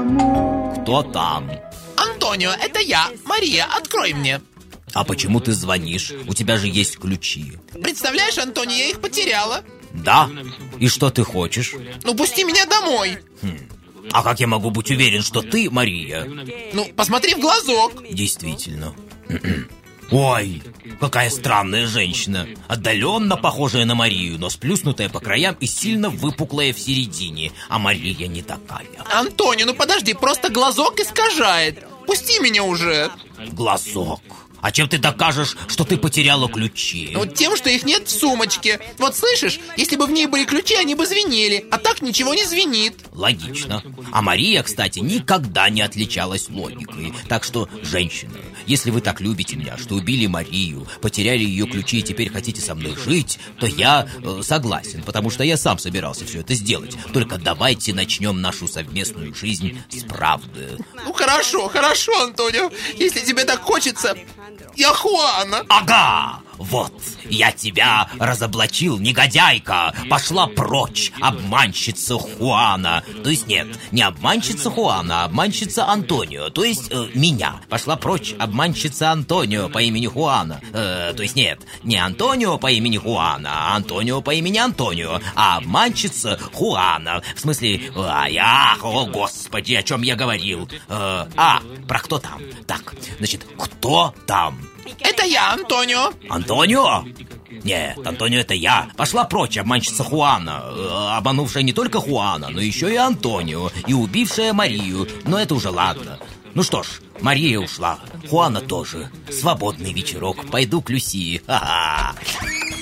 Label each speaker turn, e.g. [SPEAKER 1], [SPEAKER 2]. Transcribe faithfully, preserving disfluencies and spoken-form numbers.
[SPEAKER 1] Кто там?
[SPEAKER 2] Антонио, это я. Мария, открой мне.
[SPEAKER 1] А почему ты звонишь? У тебя же есть ключи.
[SPEAKER 2] Представляешь, Антонио, я их потеряла.
[SPEAKER 1] Да? И что ты хочешь?
[SPEAKER 2] Ну, пусти меня домой.
[SPEAKER 1] Хм. А как я могу быть уверен, что ты Мария?
[SPEAKER 2] Ну, посмотри в глазок.
[SPEAKER 1] Действительно. Ой, какая странная женщина. Отдаленно похожая на Марию, но сплюснутая по краям и сильно выпуклая в середине. А Мария не такая.
[SPEAKER 2] Антонио, ну подожди, просто глазок искажает. Пусти меня уже.
[SPEAKER 1] Глазок. А чем ты докажешь, что ты потеряла ключи?
[SPEAKER 2] Ну, тем, что их нет в сумочке. Вот слышишь, если бы в ней были ключи, они бы звенели. А так ничего не звенит.
[SPEAKER 1] Логично. А Мария, кстати, никогда не отличалась логикой. Так что, женщина, если вы так любите меня, что убили Марию, потеряли ее ключи и теперь хотите со мной жить, то я э, согласен, потому что я сам собирался все это сделать. Только давайте начнем нашу совместную жизнь с правды.
[SPEAKER 2] Ну, хорошо, хорошо, Антонио. Если тебе так хочется... Я Хуана.
[SPEAKER 1] Ага, вот, я тебя разоблачил, негодяйка. Пошла прочь, обманщица Хуана. То есть нет, не обманщица Хуана, а обманщица Антонио. То есть э, меня. Пошла прочь, обманщица Антонио по имени Хуана. э, То есть нет, не Антонио по имени Хуана, а Антонио по имени Антонио. А обманщица Хуана. В смысле, ай, ах, о господи, о чем я говорил. э, А, про кто там? Так, значит, кто там?
[SPEAKER 2] Это я, Антонио.
[SPEAKER 1] Антонио? Нет, Антонио, это я. Пошла прочь, обманщица Хуана. э, Обманувшая не только Хуана, но еще и Антонио. И убившая Марию. Но это уже ладно. Ну что ж, Мария ушла. Хуана тоже. Свободный вечерок. Пойду к Люсии. Ха-ха.